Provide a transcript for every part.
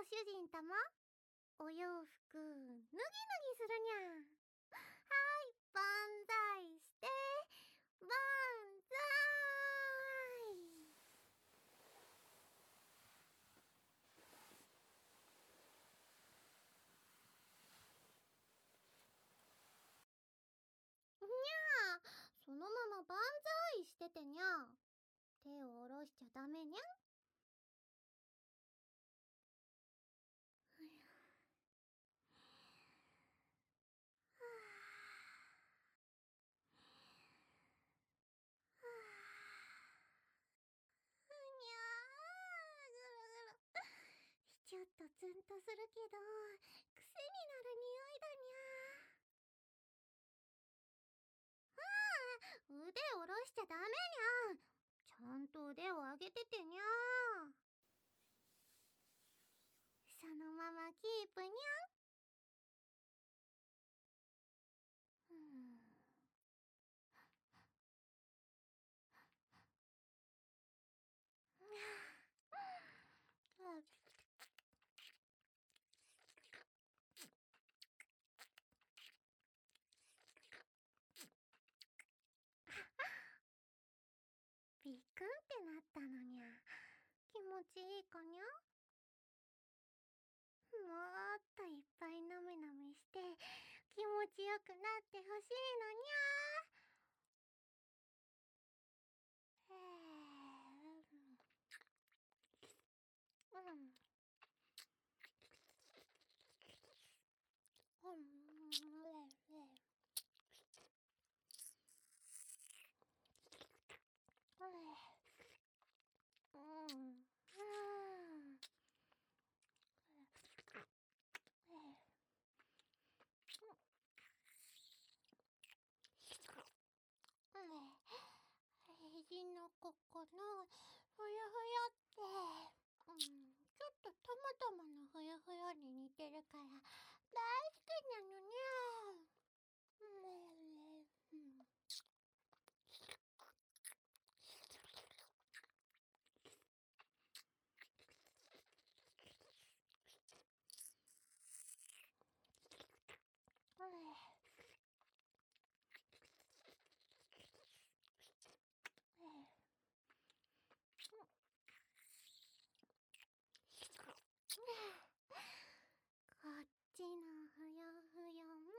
ご主人様、お洋服脱ぎ脱ぎするにゃ。はい、万歳して、万歳。にゃー、そのまま万歳しててにゃ。手を下ろしちゃダメにゃ。ちょっとツンとするけど、癖になる匂いだにゃ。腕下ろしちゃダメにゃ。ちゃんと腕を上げててにゃ。そのままキープにゃ。ビクンってなったのにゃ。気持ちいいかにゃ。もっといっぱいなめなめして気持ちよくなってほしいのにゃ。肘のここのふやふやって、ちょっとトマトマのふやふやに似てるから大好きなのにゃ。こっちのふよふよも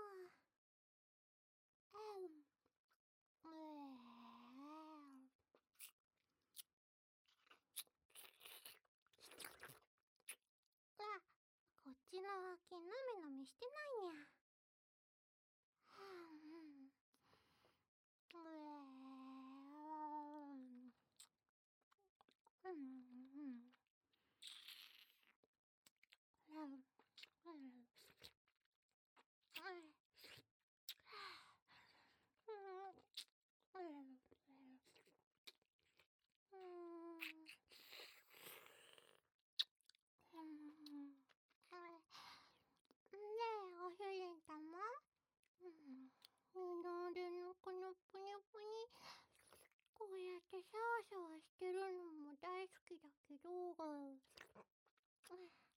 こっちの脇なめなめしてないにゃ。ご主人様、二の腕のこのぷにぷに、こうやってシャワシャワしてるのも大好きだけど、すっ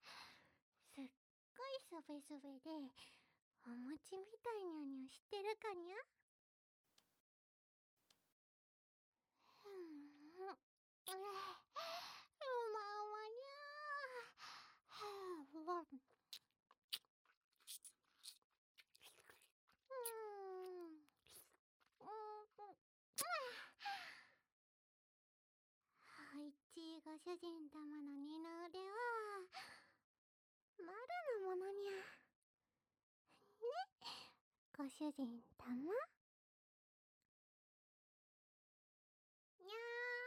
ごいすべすべでお餅みたいにゃにゃしてるかにゃ。うまうまにゃ。はいちご主人様の二の腕は丸のものにゃ。ね、ご主人様。にゃ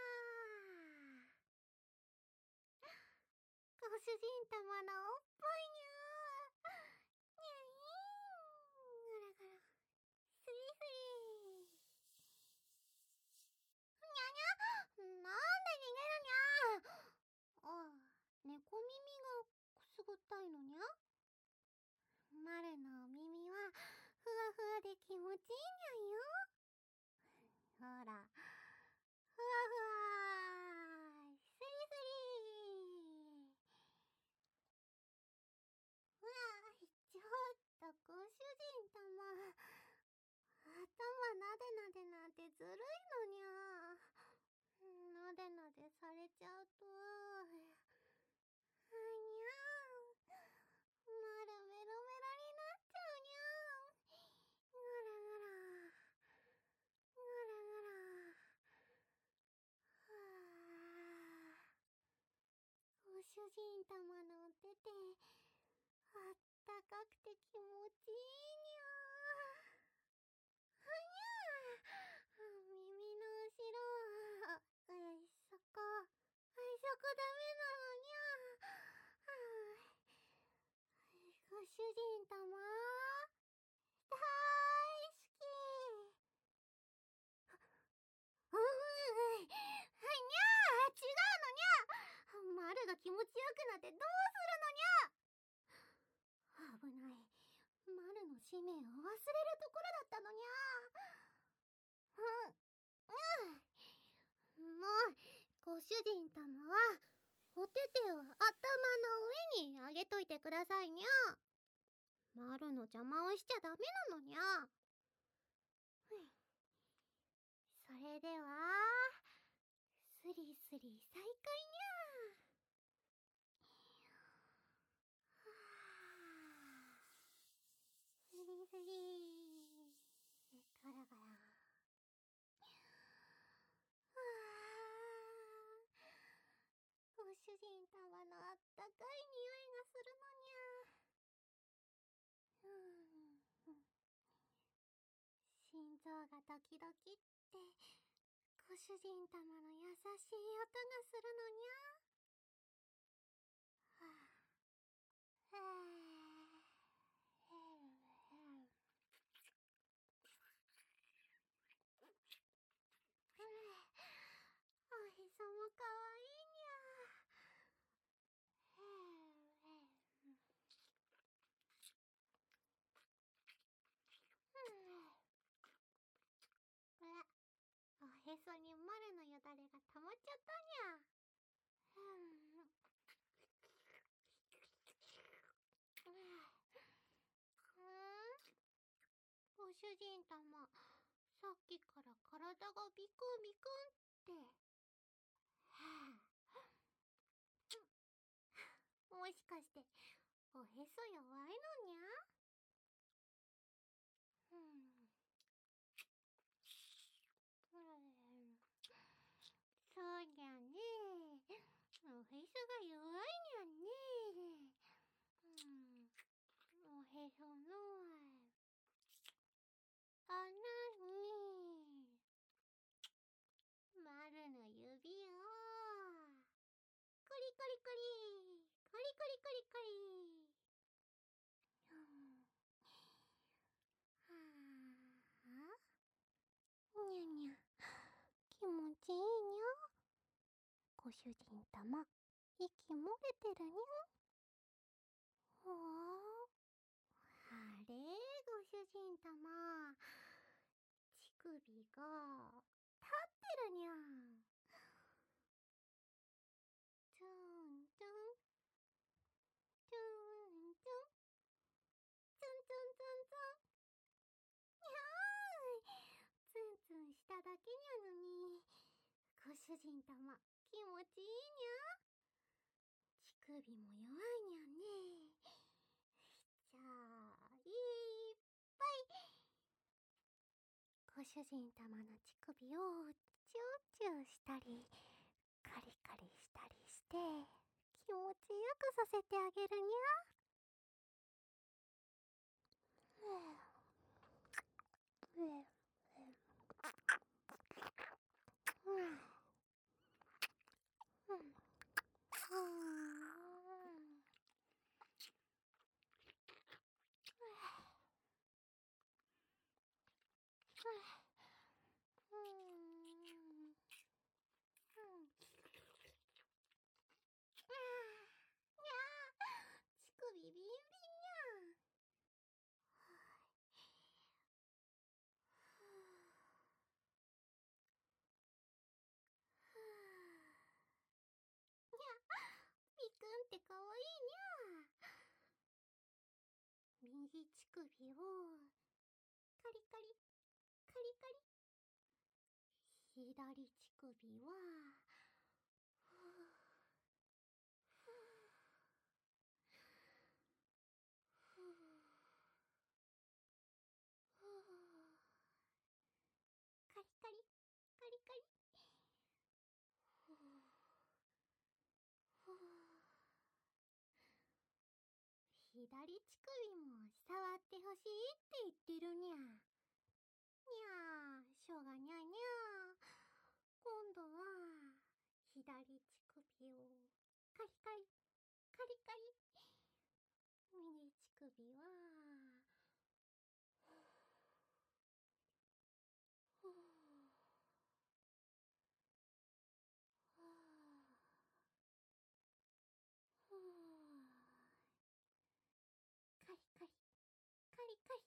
ー。ご主人様のおっぱいにゃー。にゃいーん。ガラガラ。スリスリ。にゃにゃ。なんで逃げるにゃ。猫耳がくすぐったいのにゃ。丸のお耳はふわふわで気持ちいいにゃよ。ほら、ふわふわ、スリスリ。 頭なでなでなんてずるいのにゃ。なでなでされちゃうと、にゃー、まるメロメロになっちゃうにゃー。ぐらぐら、ぐらぐら。はあ、ご主人様のお手手、あったかくて気持ちいいにゃー。はにゃー、耳の後ろ、そこ、そこダメなのにゃー。ご主人様、大好き。にゃー、違うのにゃ。丸が気持ちよくなってどうするのにゃ。危ない。丸の使命を忘れるところだったのにゃ。もう、ご主人様は、お手手を頭の上にあげといてくださいにゃ。丸の邪魔をしちゃダメなのにゃ。それでは、スリスリ再開にゃ。スリスリ、ガラガラ。ご主人様のあったかい匂いがするのにゃ。心臓がドキドキって、ご主人様の優しい音がするのにゃ。はあ、おへそもかわいいにゃ。おへそに丸のよだれが溜まっちゃったにゃ。ご主人様、さっきから体がビクンビクンって。もしかして、おへそ弱いのにゃ。そうにゃね。おへそが弱いにゃね。おへその穴に丸の指をコリコリコリコリコリコリコリ。にゃにゃ、気持ちいいにゃ。ご主人様、息漏れてるにゃ。あれ、ご主人様、乳首が立ってるにゃ。ツンツン、ツンツン、ツンツンツンツン。にゃーい、ツンツンしただけにゃのに、ご主人様、気持ちいいにゃ。乳首も弱いにゃね。じゃあ、いっぱいご主人様の乳首をチューチューしたりカリカリしたりして気持ちよくさせてあげるにゃ。乳首ビンビンにゃ。みくんってかわいいにゃ。右乳首をカリカリカリカリ。左乳首はふうふうふうふう。カリカリカリカリ。ふうふう。左乳首も触ってほしいって言ってるにゃ。にゃー、しょうがにゃにゃ。今度は左乳首をカリカリカリカリ。右乳首はふうふうふう。カリカリカリカリ。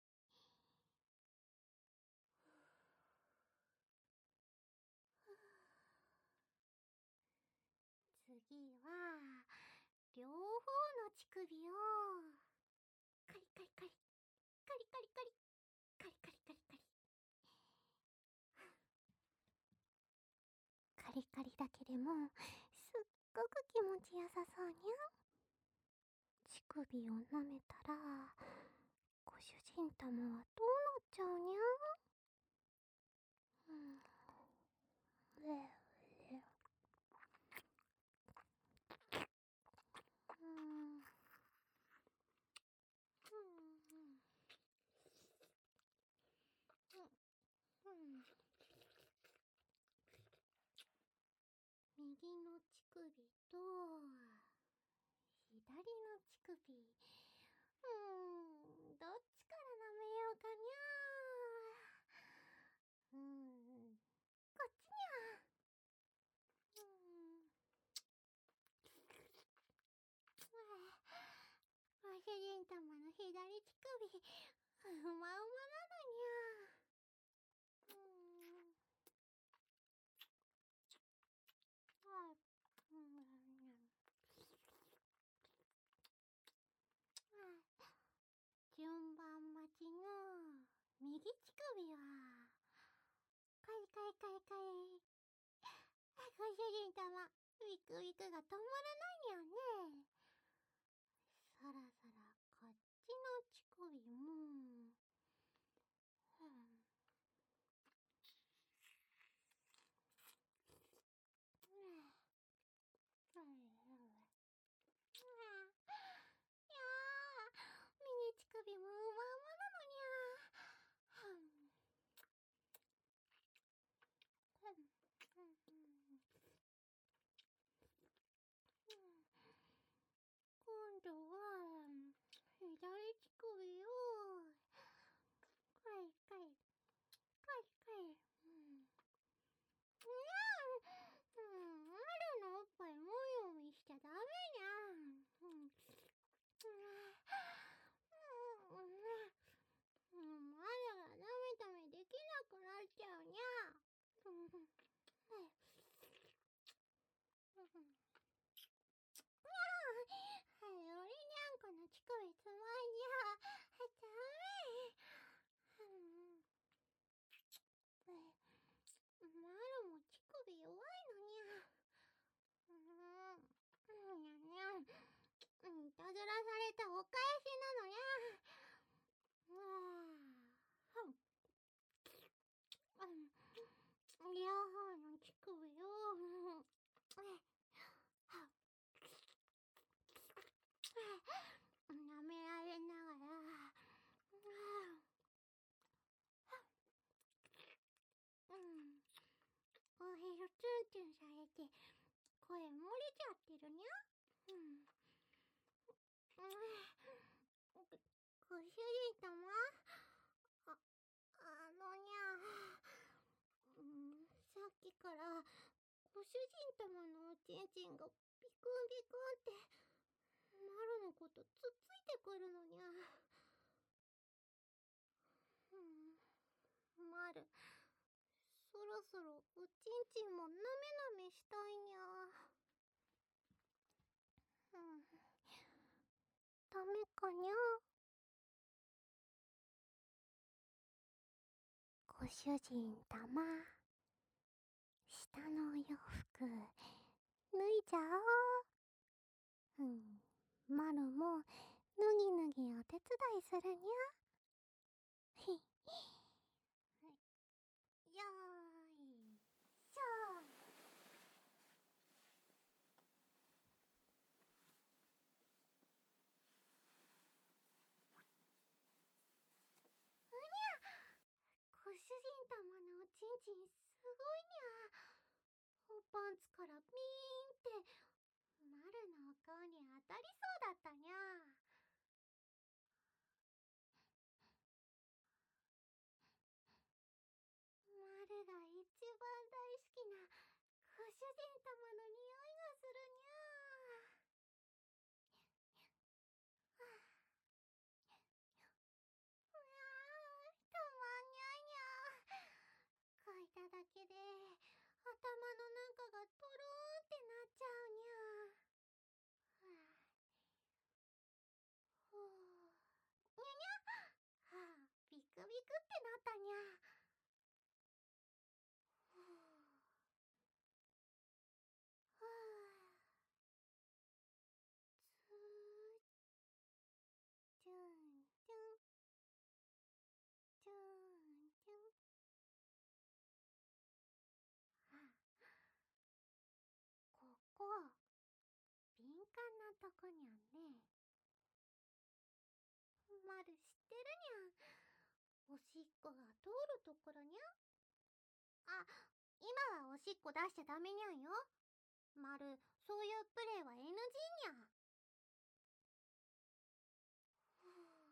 次は両方の乳首をカリカリカリカリカリカリカリカリカリカリカリカリだけでもすっごく気持ちよさそうにゃ。乳首を舐めたらご主人様はどうなっちゃうにゃ。うん。うんうん。右の乳首と左の乳首、どっちから舐めようかにゃ。こっちにゃ。ご主人様の左乳首うまうまなのにゃ。はい。順番待ちの右乳首はカリカリカリカリ。ご主人様、ウィクウィクが止まらないにゃね。そろそろこっちの乳首も右乳首もうまうまなのにゃ。今度は左乳首をカリカリカリカリ。マルのおっぱいもみもみしちゃダメにゃ。マルがダメダメできなくなっちゃうにゃ。はい、おりにゃんこの乳首つまんじゃダメ。マルも乳首弱いのにゃ。にゃにゃ。いたずらされたお返しなのにゃ。両方の乳首を舐められながらおへそツンツンされて声漏れちゃってるにゃ。ご主人様、にゃ、さっきからご主人様のおちんちんがビクンビクンってマルのことつっついてくるのにゃ。マル、そろそろおちんちんもなめなめしたいにゃ。ダメかにゃ。ごご主人様、下のお洋服、脱いじゃおう。マルも、脱ぎ脱ぎお手伝いするにゃ。ひっ。よーい、しょ。ご主人様のおちんちんすごいにゃ。おパンツからピーンって、マルのお顔に当たりそうだったにゃ。マルが一番大好きなご主人様の匂いがするにゃ。うわー、たまんにゃいにゃ。嗅いだだけで頭の中がトローンってなっちゃうにゃ。ふぅ。にゃにゃ。はあ、ビクビクってなったにゃ。ふぅ。ふぅ。つー。ちゅんちゅん。ちゅんちゅん。ここ、敏感なとこにゃんね。まる知ってるにゃん。おしっこが通るところにゃ。あ、今はおしっこ出しちゃダメにゃんよ。まる、そういうプレイは NG にゃ。ふぅ。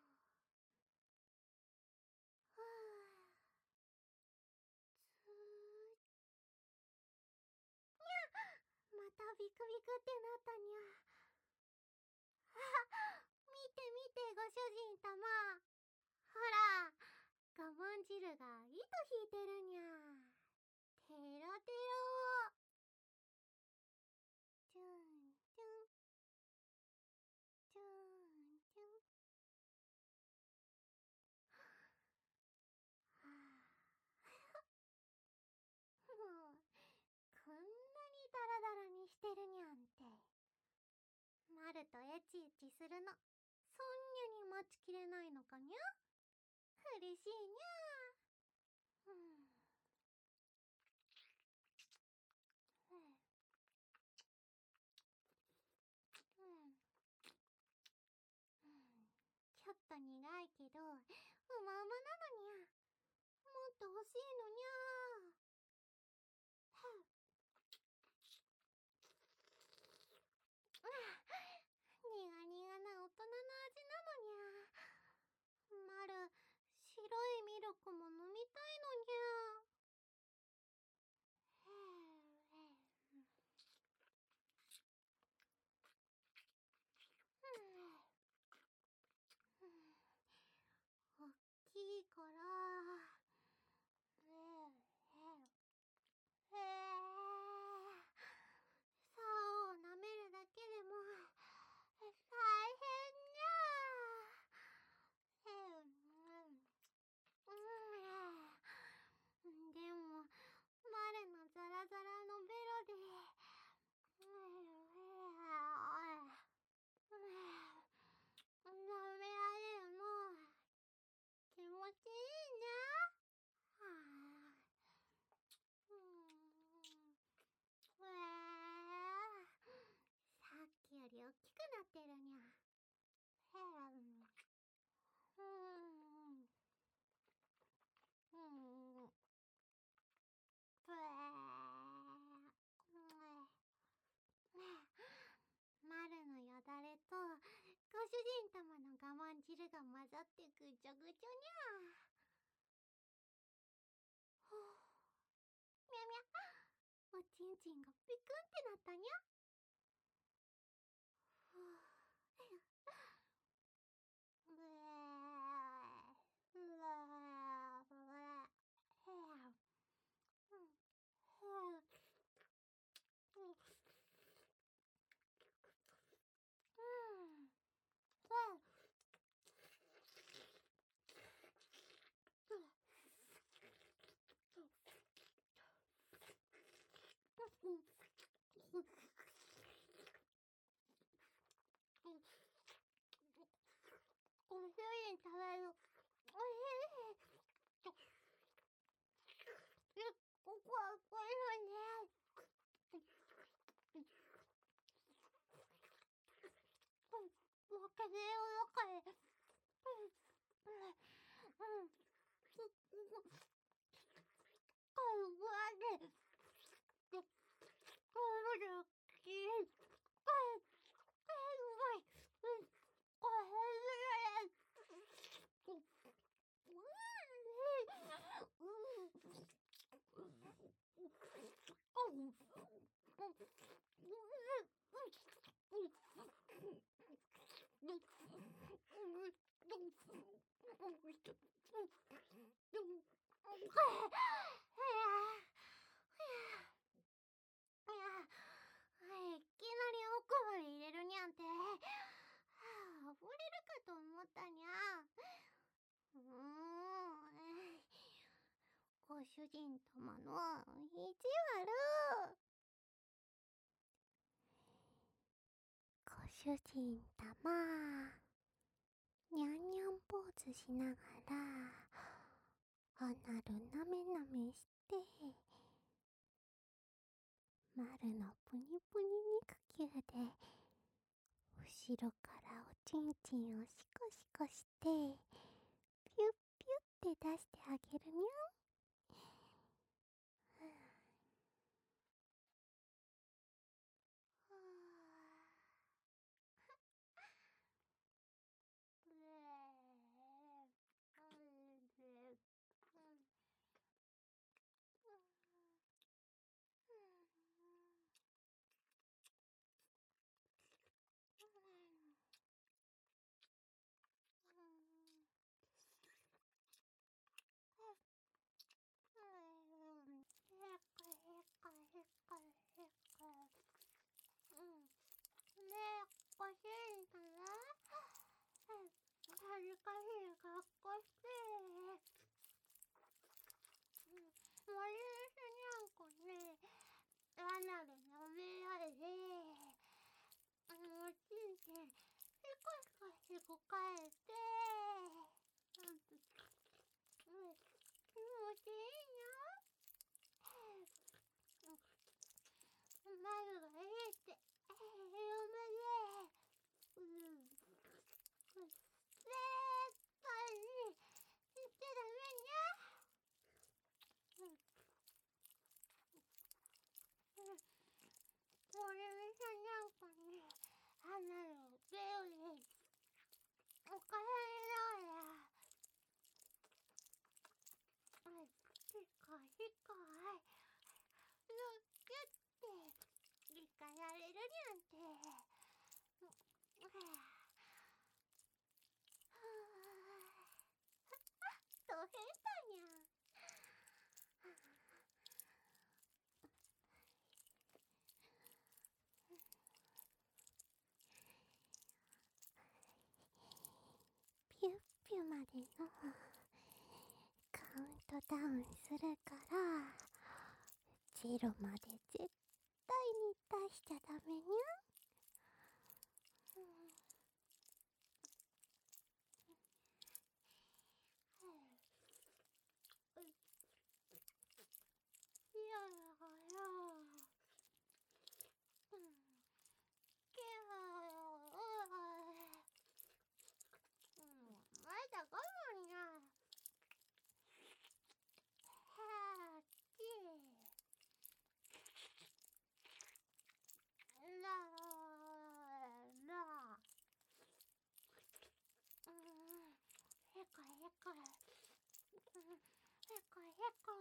ふぅ。つー。またビクビクってなったにゃ。見て見てご主人様。ほら、我慢汁が糸引いてるにゃ。テロテロ。チュンチュン。チュンチュン。はぁ。もう、こんなにダラダラにしてるにゃんて。マルとエチエチするの、そんにゃに待ちきれないのかにゃ。嬉しいにゃ。うん。うん。うん。うん。ちょっと苦いけど、うまうまなのにゃ。もっと欲しいのにゃ。はぁ。苦々な大人の味なのにゃ。まる、白いミルクも飲みたいのにゃ。おっきいから、竿を舐めるだけでも大変にゃ。でも、マルのザラザラのベロで、舐められるの気持ちいいにゃ。はあ。さっきより大きくなってるにゃ。マルのよだれとご主人様の我慢汁が混ざってぐちょぐちょにゃ。ふぅ。みゃみゃ。おちんちんがピクンってなったにゃ。ふぅ。ぶえー。うわー。 ご主人食べる。おいしい。ここはこういうのね。負けねえよ、だから。いきなり奥まで入れるにゃんて、溺れるかと思ったにゃ。ご主人様の意地悪。ご主人様、にゃんにゃんポーズしながら、アナルなめなめして、丸のプニプニ肉球で、後ろからおちんちんをシコシコして、ピュッピュッって出してあげるにゃん。ご主人様、恥ずかしい格好して。森ですにゃんこね、アナル舐められて、おちんちん、シコシコシコ返して、気持ちいいにゃ。眉がいいって、嫁で、絶対に言っちゃダメにゃ。森美さんにゃんこに、アナルをベルに、おかえりながら、ヒカヒカ、キュッて、理解られるにゃんて。ど変だにゃ。ピュッピュまでのカウントダウンするから、0まで絶対に出しちゃダメにゃ。まだ我慢にゃ。へこへこ。へこへこ。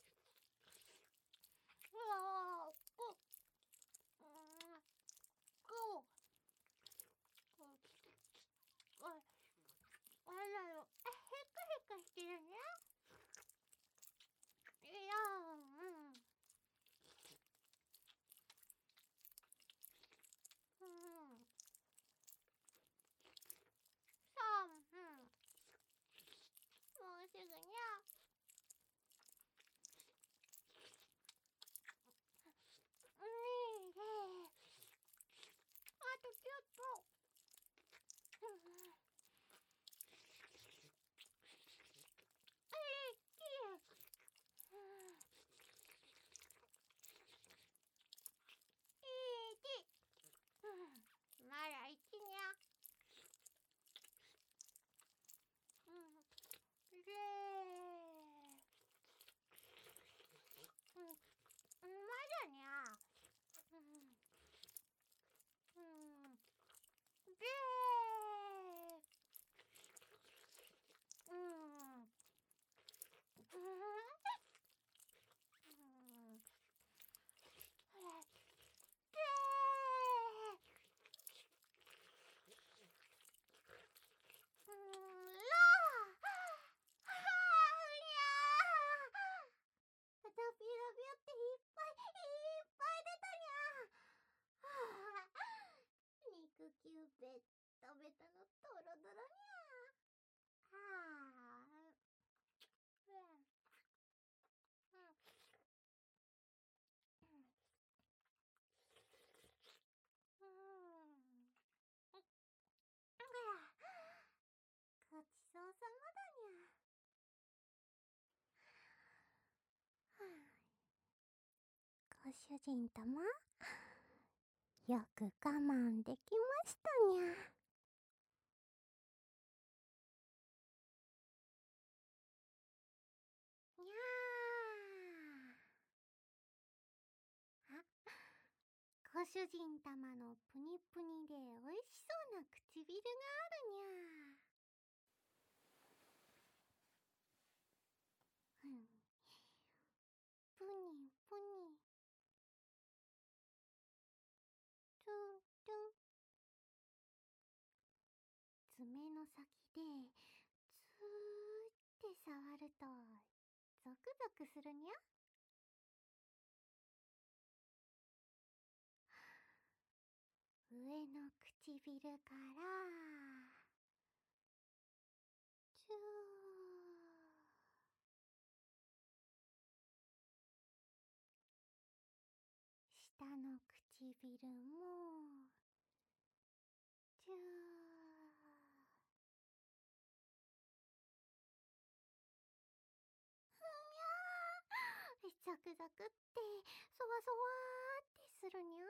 こ。こ。あらよ、へかへかしてるにゃ。いや、もうすぐにゃ。 主人様、よく我慢できましたにゃ。にゃー。あ、ご主人様のプニプニでおいしそうな唇があるにゃ。うん、プニプニ、トゥントゥン。爪の先でずーって触るとゾクゾクするにゃ。上の唇からチュー、下の唇もチュー、ゾクゾクってそわそわーってするにゃ。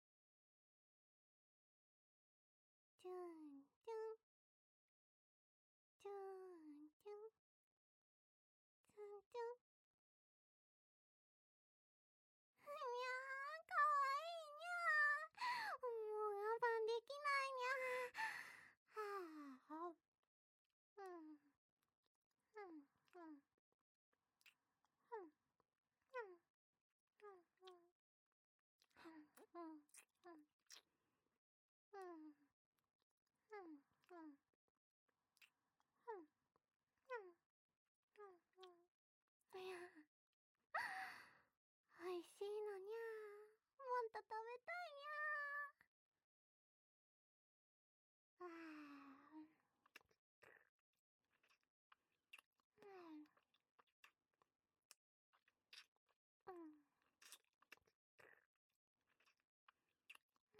チューンチュン、チューンチュン、ツンチュン。にゃー、かわいいにゃー。もう我慢できないにゃ。はあ、うん、うん、うん、うん、うん、うん、うん、うん、うん、うん、うん、いや、おいしいのにゃ。もっと食べたいにゃ。あー、うん、うん、うん、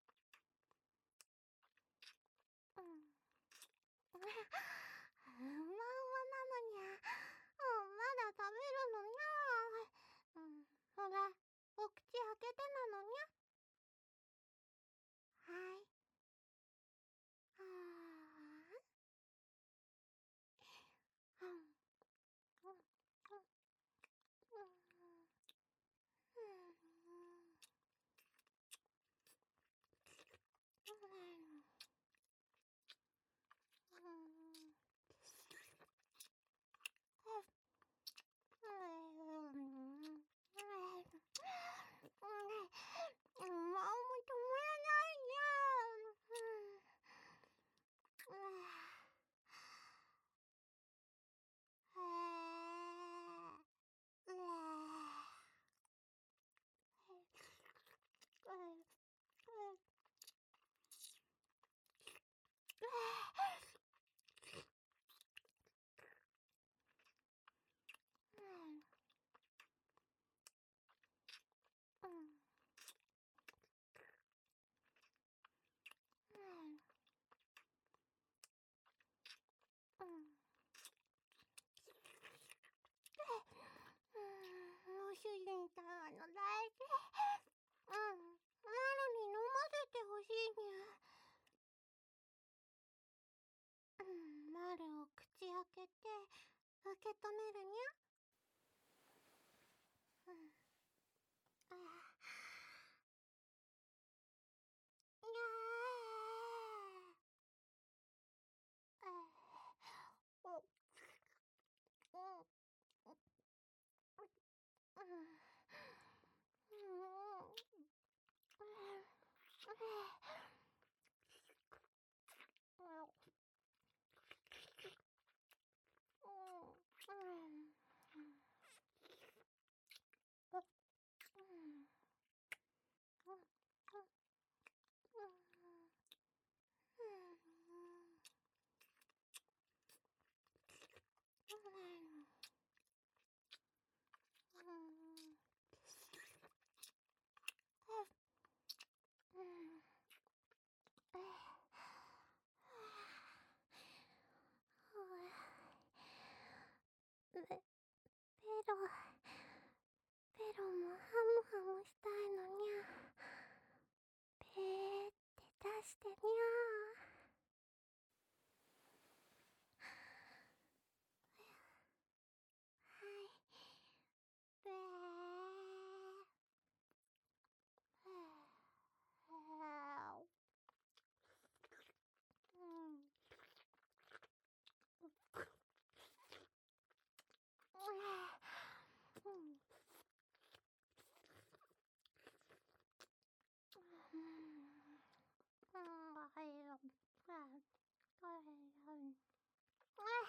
うん。うまうまなのにゃ。まだ食べるのにゃ。ほら、お口開けてなのにゃ。はい。はー、うん、うん、うん、うん、うん、もう止まらないにゃ。ご主人様の大事。マロに飲ませてほしいにゃ。マルを口開けて受け止めるにゃ。あにゃー。お、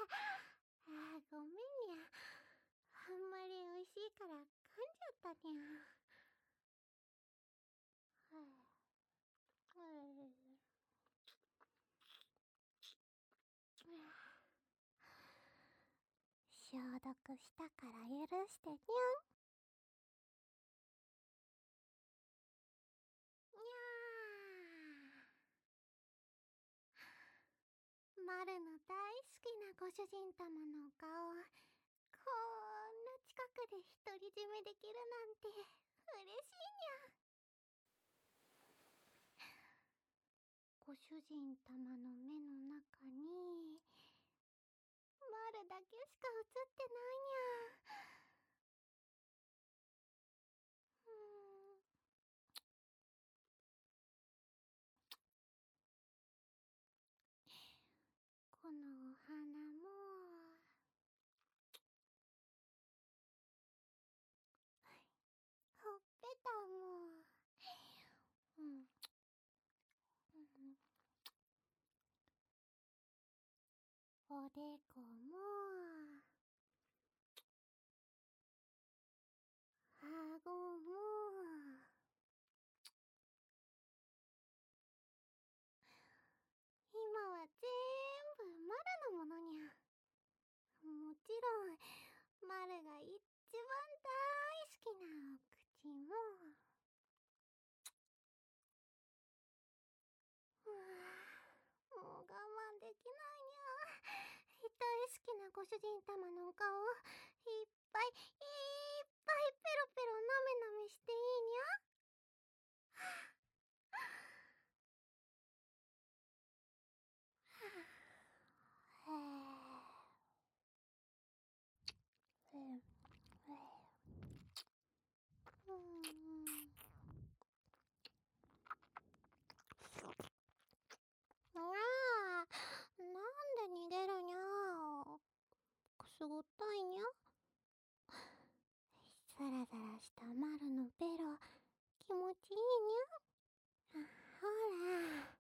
ごめんにゃ。あんまり美味しいから噛んじゃったにゃ。消毒したから許してにゃん。にゃー。マルの大好きなご主人様のお顔、こんな近くで独り占めできるなんて嬉しいにゃ。ご主人様の目の中にマルだけしか映ってないにゃ。このお花もほっぺたも、おでこも顎も今は全部マルのものにゃ。もちろんマルが一番大好きなお口も。もう我慢できないにゃ。大好きなご主人様のお顔をいっぱいいっぱいペロペロなめなめしていいにゃ。なんで逃げるにゃ。くすぐったいにゃ。ザラザラしたマルのベロ気持ちいいにゃ。ほら。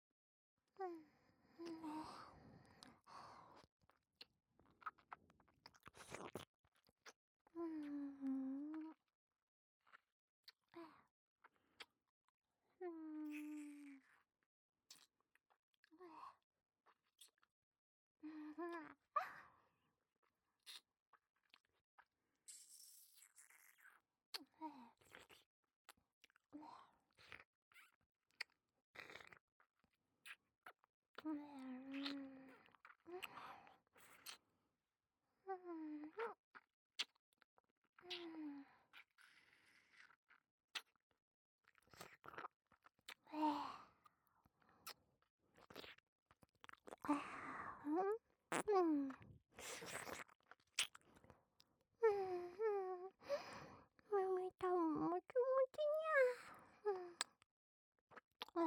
耳たぶもちもちにゃ。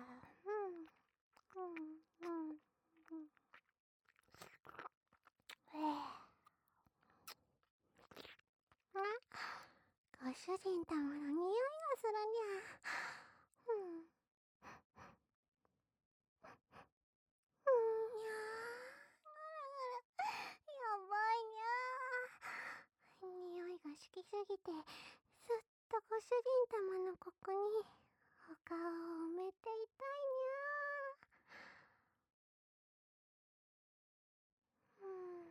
ご主人様の匂いがするにゃ。にゃー。やばいにゃー。匂いが好きすぎて、ずっとご主人様のここにお顔を埋めていたいにゃ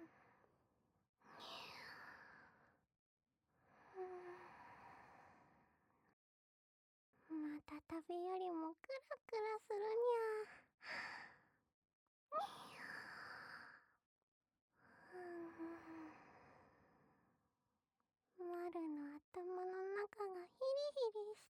ー。また旅よりもクラクラするにゃ。マルの頭の中がヒリヒリして、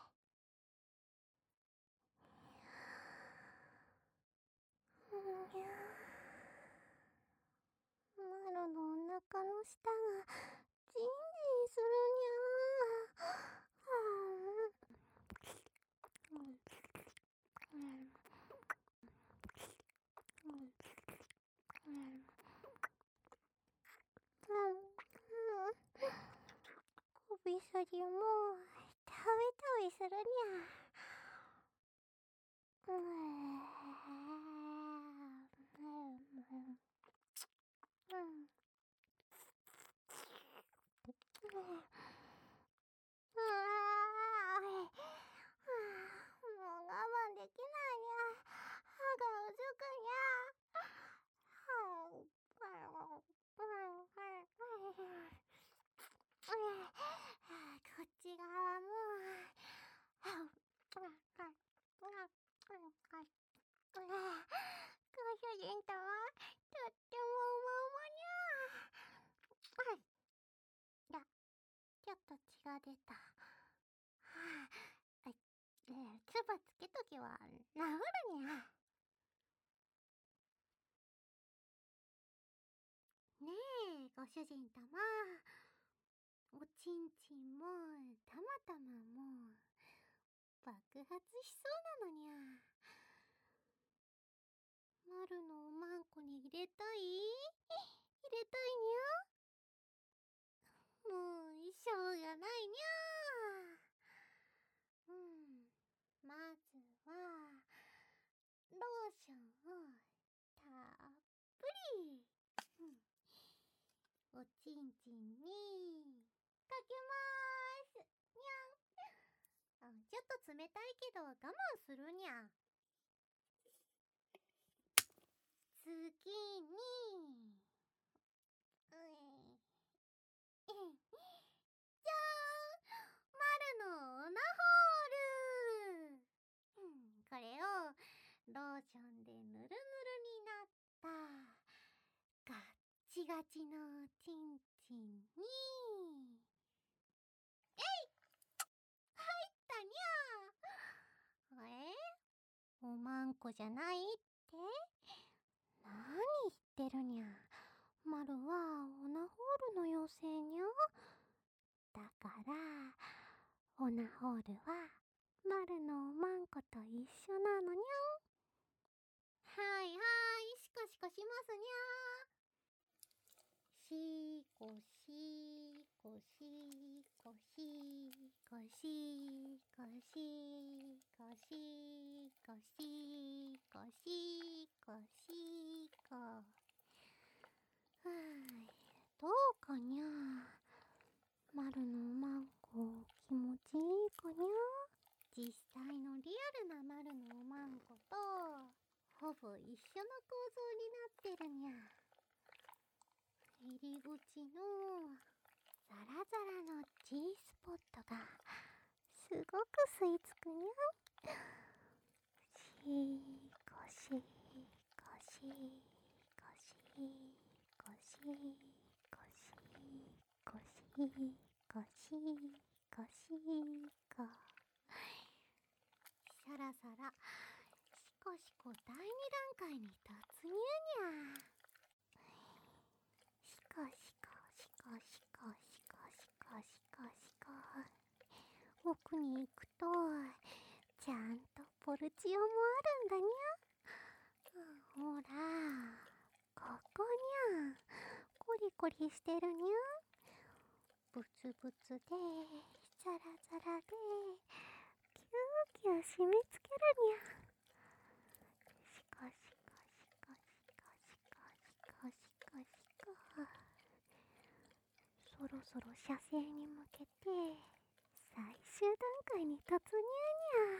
マルのお腹の下がジンジンするにゃ。首筋もたびたびするにゃ。 もう我慢できないにゃ。歯がうずくにゃ。こっち側もご主人とはとってもうまうまにゃ。いや、ちょっと血が出た。唾つけときは治るにゃ。ねえ、ご主人様。おちんちんもたまたまも爆発しそうなのにゃ。マルのおまんこに入れたい？入れたいにゃ。もうしょうがないにゃ。まずはローションをたっぷり、おちんちんにかけまーすにゃん。ちょっと冷たいけど我慢するにゃ。次にじゃーん、マルのオナホール。これをローションでぬるぬるになったガッチガチのチンチンに入ったにゃ。おまんこじゃないって？何言ってるにゃ。マルはオナホールの妖精にゃ。だからオナホールはマルのおまんこと一緒なのにゃ。はいはい、シコシコしますにゃ。シコシコシコシコシコシコシコシコシコシコ。どうかにゃ。マルのおまんこ気持ちいいかにゃ。実際のリアルなマルのおまんことほぼ一緒の構造になってるにゃ。入り口のザラザラの G スポットがすごく吸い付くにゃ。シコシコシコシコシコシコシコシコシコ。さらさらシコシコ第2段階に突入にゃ。シコシコシコシコシコシコシコシコ。奥に行くとちゃんとポルチオもあるんだにゃ。ほらここにゃ。コリコリしてるにゃ。ブツブツでザラザラでキューキュー締め付けるにゃ。シコシコシコシコシコシコシコシコ。そろそろ射精に向けて最終段階に突入にゃ。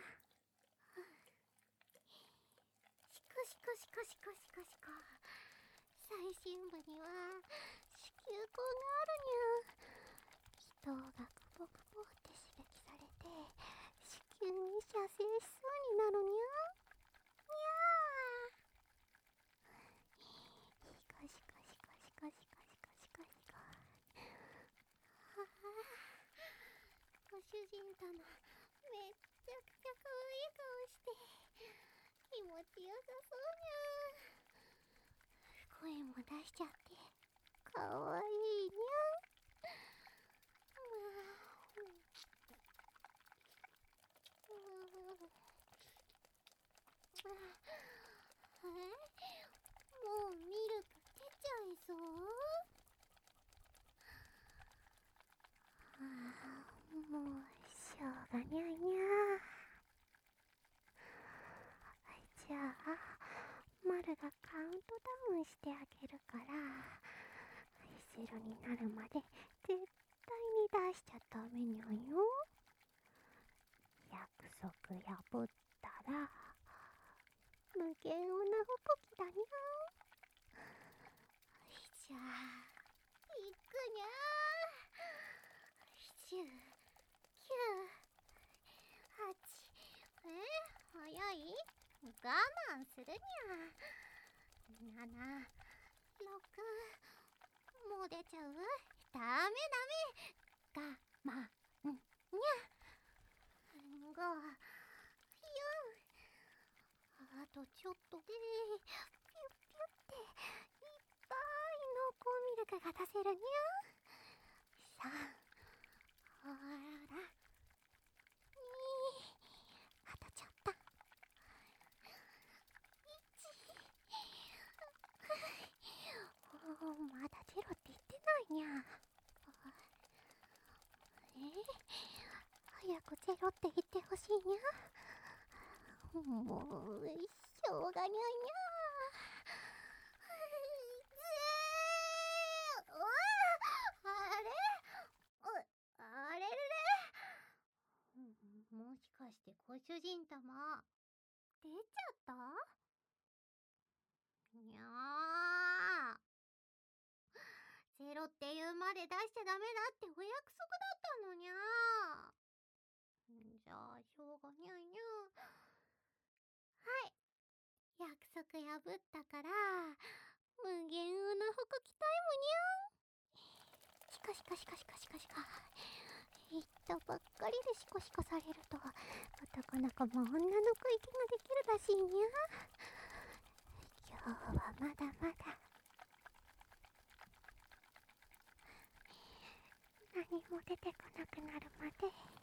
シコシコシコシコシコシコ。最深部には子宮口があるにゃ。人がクポクポって刺激されて子宮に射精しそうになるにゃ。にゃー。シコシコシコシコシコシコシコシコ。ご主人様めっちゃくちゃ可愛い顔して気持ちよさそうにゃ。声も出しちゃって可愛いにゃ。もうミルク出ちゃいそう？もうしょうがにゃいにゃ。じゃあマルがカウントダウンしてあげるからゼロになるまで絶対に出しちゃダメにゃんよ。約束破ったら無限おなほこきだにゃん。じゃあいくにゃー。10、9、8、早い？我慢するにゃ。7、6、もう出ちゃう？ダメダメ。我慢にゃ。5、4、あとちょっとでピュッピュっていっぱい濃厚ミルクが出せるにゃ。3、ほら、2、あとちょっと。まだゼロって言ってないにゃ。早くゼロって言ってほしいにゃ。もうしょうがにゃにゃ。あれあれれれ。もしかしてご主人様出ちゃった？にゃー。ゼロって言うまで出しちゃダメだってお約束だったのにゃー。じゃあしょうがにゃにゃ。はい、約束破ったから無限うなほこきタイムにゃん。しかしかしかしかしかしか。言ったばっかりでシコシコされると男の子も女の子息ができるらしいにゃ。今日はまだまだ何も出てこなくなるまで